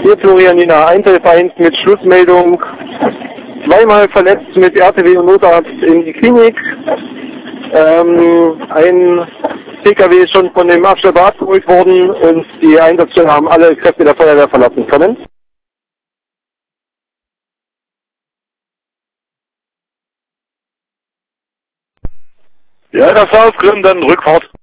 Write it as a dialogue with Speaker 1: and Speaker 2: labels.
Speaker 1: Hier Florian Nina, Einzelvereins mit Schlussmeldung. Zweimal verletzt mit RTW und Notarzt in die Klinik. Ein PKW ist schon von dem Abschlepper abgeholt worden und die Einsatzstellen haben alle Kräfte der Feuerwehr verlassen können.
Speaker 2: Ja, das war aus Gründen Rückfahrt.